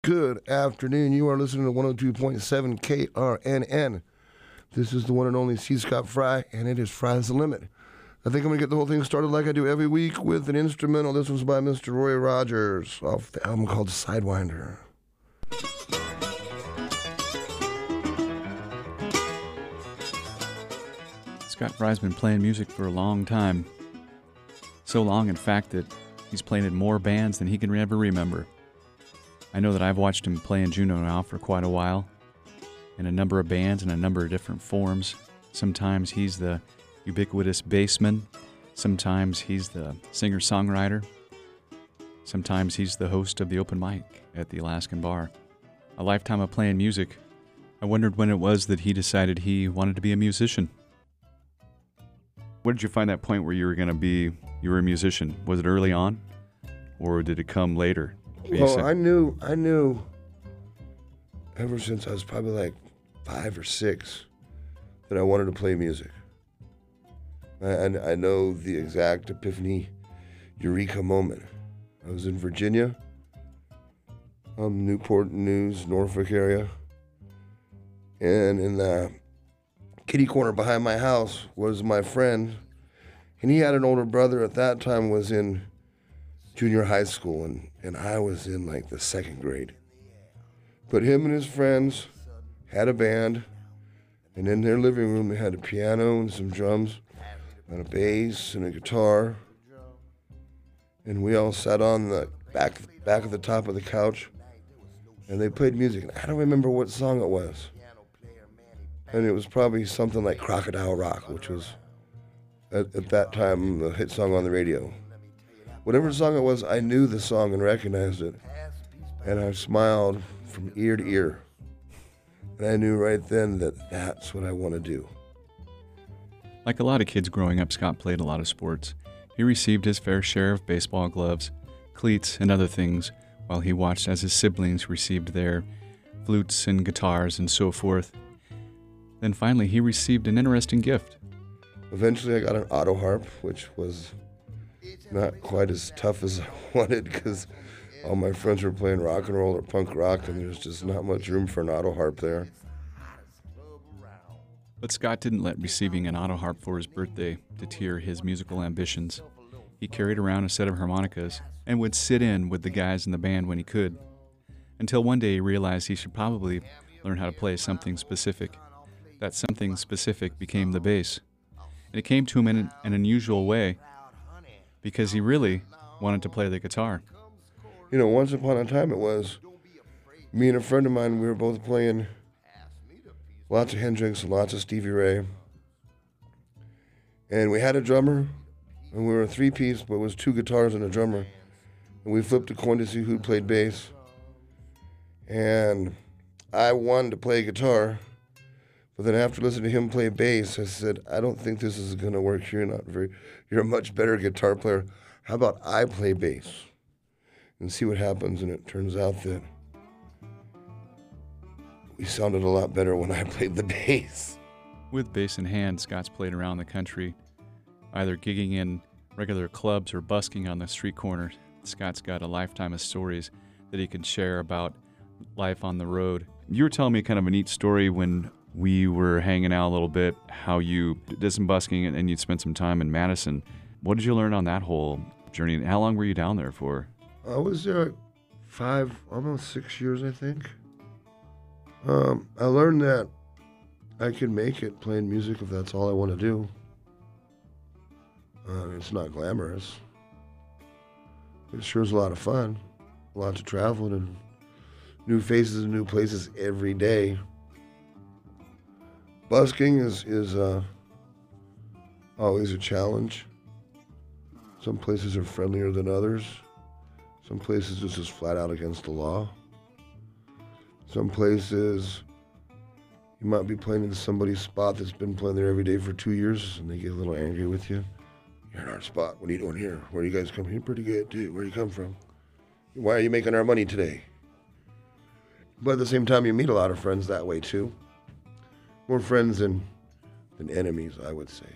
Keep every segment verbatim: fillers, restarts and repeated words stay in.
Good afternoon. You are listening to one oh two point seven K R N N. This is the one and only C. Scott Fry, and it is Fry's the Limit. I think I'm going to get the whole thing started like I do every week with an instrumental. This one's by Mister Roy Rogers off the album called Sidewinder. Scott Fry's been playing music for a long time. So long, in fact, that he's played in more bands than he can ever remember. I know that I've watched him play in Juneau now for quite a while, in a number of bands in a number of different forms. Sometimes he's the ubiquitous bassman. Sometimes he's the singer-songwriter. Sometimes he's the host of the open mic at the Alaskan Bar. A lifetime of playing music. I wondered when it was that he decided he wanted to be a musician. Where did you find that point where you were going to be, you were a musician? Was it early on, or did it come later? Well, I knew, I knew ever since I was probably like five or six that I wanted to play music. And I know the exact epiphany, eureka moment. I was in Virginia, um, Newport News, Norfolk area, and in the kitty corner behind my house was my friend, and he had an older brother at that time, was in junior high school, and, and I was in like the second grade. But him and his friends had a band, and in their living room they had a piano and some drums and a bass and a guitar, and we all sat on the back back of the top of the couch, and they played music. And I don't remember what song it was, and it was probably something like Crocodile Rock, which was at, at that time the hit song on the radio. Whatever song it was, I knew the song and recognized it, and I smiled from ear to ear. And I knew right then that that's what I want to do. Like a lot of kids growing up, Scott played a lot of sports. He received his fair share of baseball gloves, cleats, and other things, while he watched as his siblings received their flutes and guitars and so forth. Then finally, he received an interesting gift. Eventually, I got an auto harp, which was not quite as tough as I wanted, because all my friends were playing rock and roll or punk rock, and there's just not much room for an auto harp there. But Scott didn't let receiving an auto harp for his birthday deter his musical ambitions. He carried around a set of harmonicas and would sit in with the guys in the band when he could, until one day he realized he should probably learn how to play something specific. That something specific became the bass. And it came to him in an, an unusual way, because he really wanted to play the guitar. You know, once upon a time it was me and a friend of mine, we were both playing lots of Hendrix and lots of Stevie Ray. And we had a drummer, and we were a three-piece, but it was two guitars and a drummer. And we flipped a coin to see who played bass. And I wanted to play guitar, but then after listening to him play bass, I said, I don't think this is going to work. You're not very, you're a much better guitar player. How about I play bass and see what happens? And it turns out that we sounded a lot better when I played the bass. With bass in hand, Scott's played around the country, either gigging in regular clubs or busking on the street corner. Scott's got a lifetime of stories that he can share about life on the road. You were telling me kind of a neat story when we were hanging out a little bit, how you did some busking and you spent some time in Madison. What did you learn on that whole journey? And how long were you down there for? I was there like five, almost six years, I think. Um, I learned that I can make it playing music if that's all I want to do. Uh, it's not glamorous. It sure is a lot of fun. Lots of traveling and new faces and new places every day. Busking is, is uh, always a challenge. Some places are friendlier than others. Some places it's just flat out against the law. Some places you might be playing in somebody's spot that's been playing there every day for two years, and they get a little angry with you. You're in our spot. What are you doing here? Where do you guys come from? You're pretty good, too. Where do you come from? Why are you making our money today? But at the same time, you meet a lot of friends that way, too. More friends than, than enemies, I would say.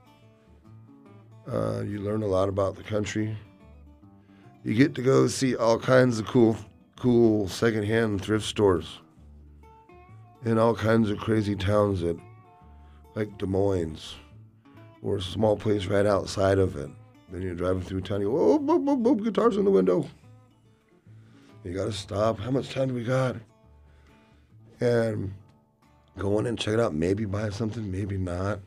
Uh, you learn a lot about the country. You get to go see all kinds of cool cool secondhand thrift stores in all kinds of crazy towns that, like Des Moines, or a small place right outside of it. Then you're driving through town, you go, oh, boop, boop, boop, guitars in the window. You gotta stop. How much time do we got? And go in and check it out. Maybe buy something, maybe not.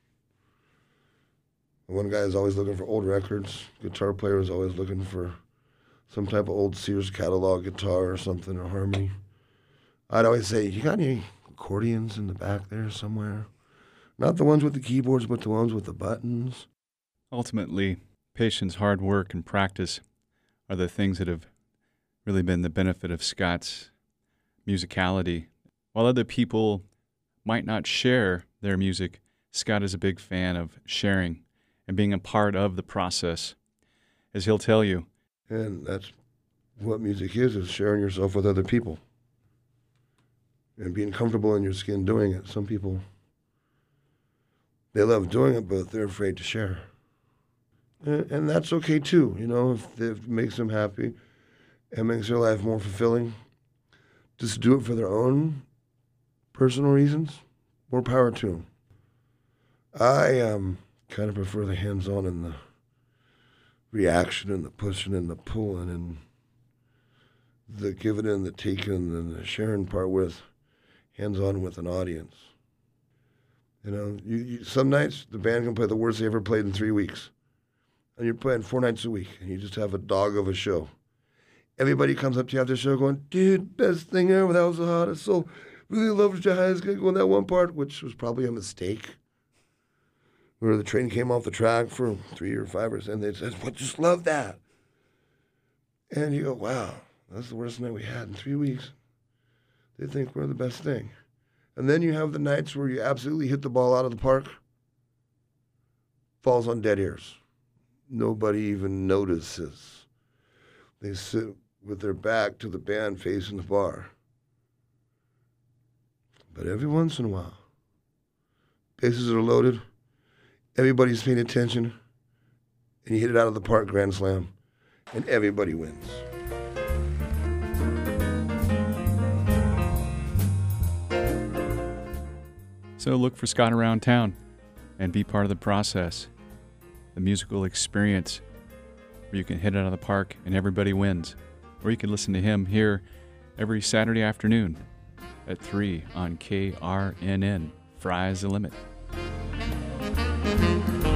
One guy is always looking for old records. Guitar player is always looking for some type of old Sears catalog guitar or something, or harmony. I'd always say, you got any accordions in the back there somewhere? Not the ones with the keyboards, but the ones with the buttons. Ultimately, patience, hard work, and practice are the things that have really been the benefit of Scott's musicality. While other people might not share their music, Scott is a big fan of sharing and being a part of the process, as he'll tell you. And that's what music is, is sharing yourself with other people and being comfortable in your skin doing it. Some people, they love doing it, but they're afraid to share. And, and that's okay too, you know, if, if it makes them happy and makes their life more fulfilling. Just do it for their own personal reasons, more power to them. I um, kind of prefer the hands-on and the reaction and the pushing and the pulling and the giving and the taking and the sharing part with hands-on with an audience. You know, you, you, some nights the band can play the worst they ever played in three weeks. And you're playing four nights a week and you just have a dog of a show. Everybody comes up to you after the show going, dude, best thing ever, that was the hottest. So really loved your guys going that one part, which was probably a mistake. Where the train came off the track for three or five or and they said, well, just love that. And you go, wow, that's the worst night we had in three weeks. They think we're the best thing. And then you have the nights where you absolutely hit the ball out of the park, falls on dead ears. Nobody even notices. They sit with their back to the band facing the bar. But every once in a while, bases are loaded, everybody's paying attention, and you hit it out of the park, grand slam, and everybody wins. So look for Scott around town and be part of the process, the musical experience where you can hit it out of the park and everybody wins. Or you can listen to him here every Saturday afternoon at three on K R N N. Fry's the Limit.